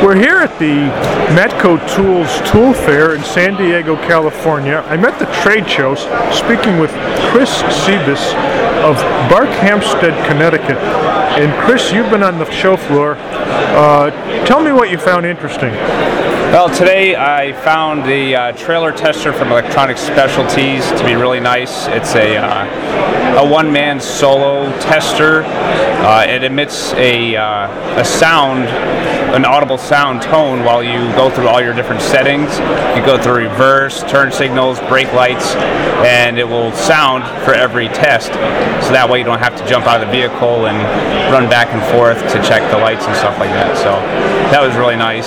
We're here at the Matco Tools Tool Fair in San Diego, California. I'm at the trade show speaking with Chris Sebas of Barkhamsted, Connecticut. And Chris, you've been on the show floor. Tell me what you found interesting. Well, today I found the trailer tester from Electronic Specialties to be really nice. It's a one-man solo tester. It emits a sound, an audible sound tone while you go through all your different settings. You go through reverse, turn signals, brake lights, and it will sound for every test. So that way you don't have to jump out of the vehicle and run back and forth to check the lights and stuff like that. So that was really nice.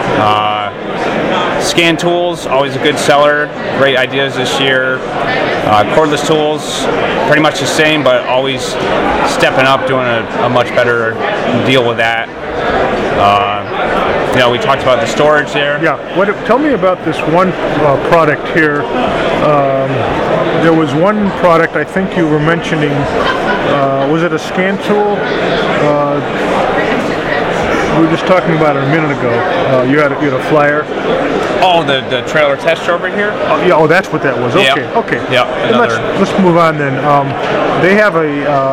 Scan tools, always a good seller. Great ideas this year. Cordless tools, pretty much the same, but always stepping up, doing a much better deal with that. We talked about the storage there. Yeah. Tell me about this one product here. There was one product I think you were mentioning. Was it a scan tool? We were just talking about it a minute ago. You had a flyer. Oh, the trailer tester over here? Oh, that's what that was. Okay, Yep. okay. Yep. Let's move on then. They have a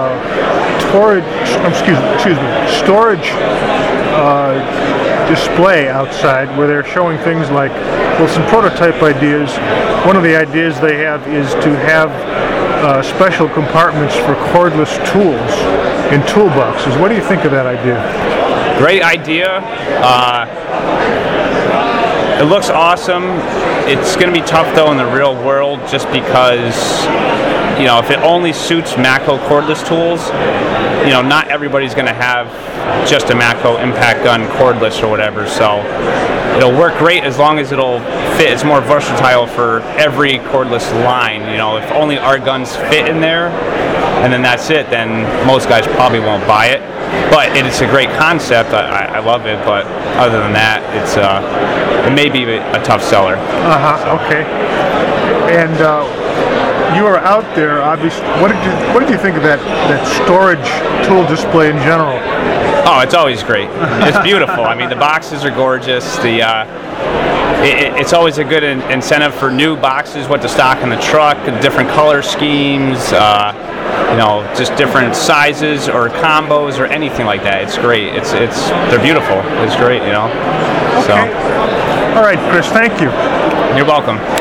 storage display outside where they're showing things like, well, some prototype ideas. One of the ideas they have is to have special compartments for cordless tools in toolboxes. What do you think of that idea? Great idea. It looks awesome. It's going to be tough though in the real world, just because if it only suits Matco cordless tools, not everybody's going to have just a Matco impact gun cordless or whatever. So it'll work great as long as it'll fit. It's more versatile for every cordless line. If only our guns fit in there, and then that's it, then most guys probably won't buy it. But it's a great concept. I love it. But other than that, it may be a tough seller. Okay. And you are out there, obviously. What did you think of that storage tool display in general? Oh, it's always great. It's beautiful. I mean, the boxes are gorgeous. It's always a good incentive for new boxes, what to stock in the truck, different color schemes, just different sizes or combos or anything like that. It's great. They're beautiful. It's great, Okay. All right, Chris. Thank you. You're welcome.